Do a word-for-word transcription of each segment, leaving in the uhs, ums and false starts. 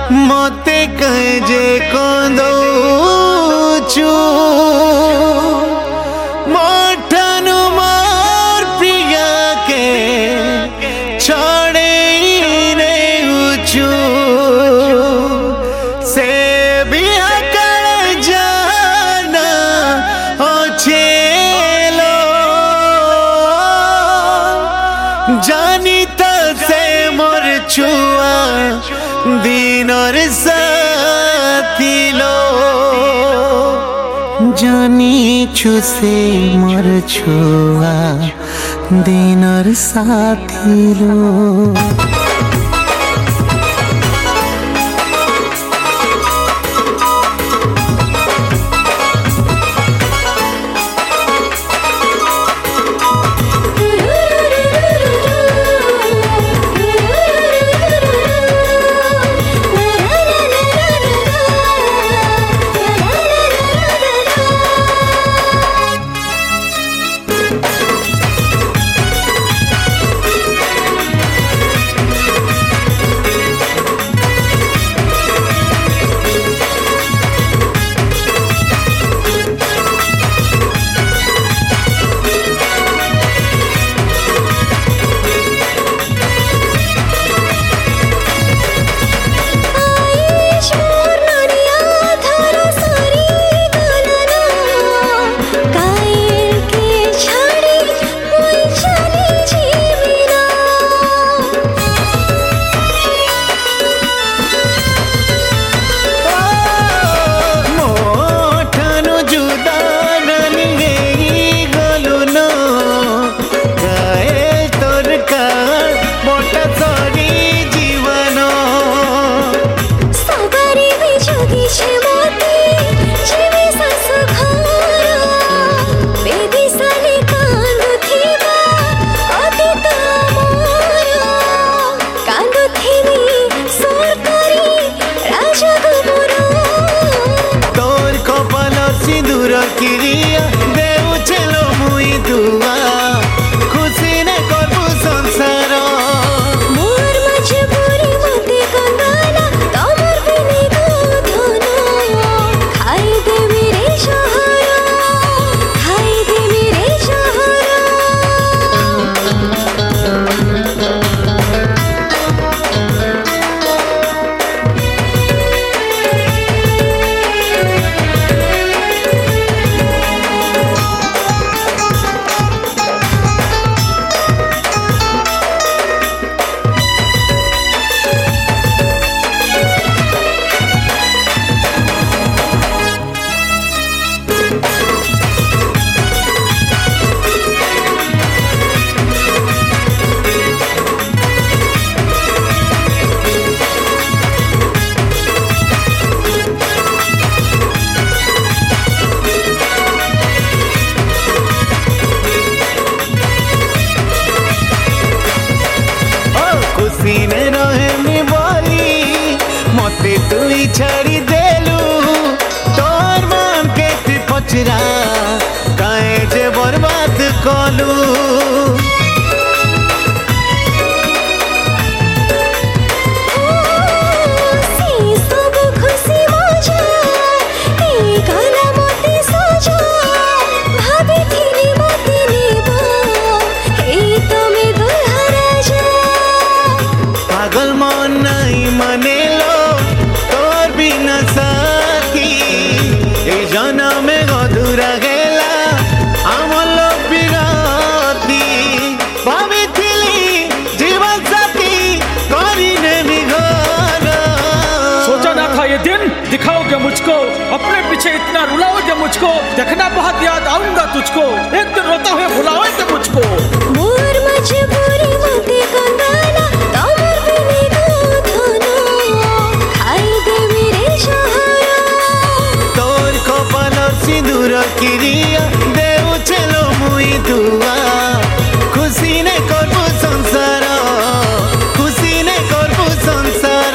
मते कहे जे कंदौचु मोठनु मोर प्रिया के छोड़े ने उचु से भी हकल जाना ओछेलो जानी तो से मोर छुआ दिनर साथी लो जानी छु से मोर छुआ दिनर साथी लो। किरिया देउ चलो मुई दुआ खुशी ने करबू संसार मोर मजबूरी मते कंगाला तमर बिने धन खाई दे मेरे शहर खाई दे मेरे सीने रहे मी बोली मते तुई छाड़ी देलू तोर मन के ती पचरा काहे जे बर्बाद कलू पागल मन नहीं मने लो तोर बिना साथी ए जन्म में अधूरा गेला आमल बिराती भाभी थिली जीवन साथी करी ने निघर सोचा ना था ये दिन दिखाओगे मुझको अपने पीछे इतना रुलाओगे मुझको देखना बहुत याद आऊंगा तुझको एक दिन रोता हुए भुलाओगे मुझको मोर मजबूरी मते कंगाला तमर बिने धन खाई दे मेरे शहर तोर कपाल सिंदूर किरिया देउ चलो मुई दुआ खुशी ने करबू संसार खुशी ने करबू संसार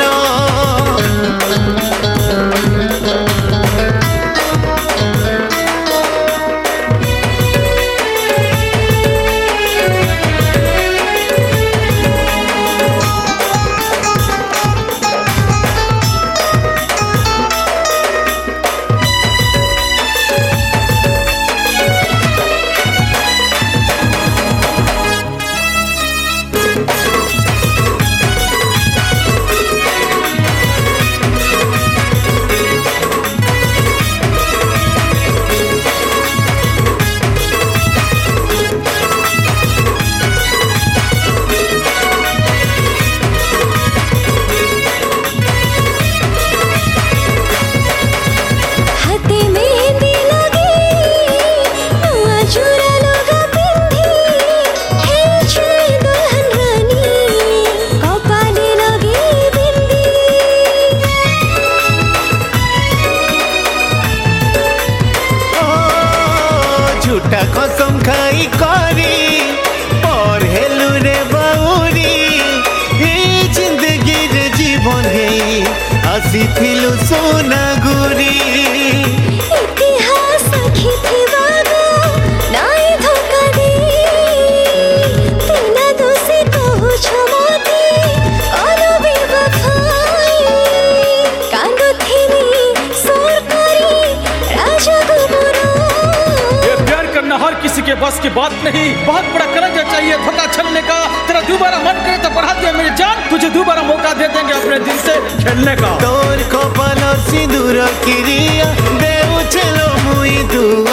हसीथिलु सोना गुरी इतिहास लिखिथिबा गो नाई धोखा दे बिना दोषी कहुछ मते अनु बेवफाई कांदुथिनी सोर करी राजा गुबुरो ये प्यार करना हर किसी के बस की बात नहीं, बहुत बड़ा करजा चाहिए धोखा छलने का। तेरा दोबारा मन करे तो बढ़ा दे मेरी जान, तुझे दोबारा मौका दे देंगे अपने दिल से खेलने का। तोर कपाल सिंदूर किरिया देउ चलो मुई दू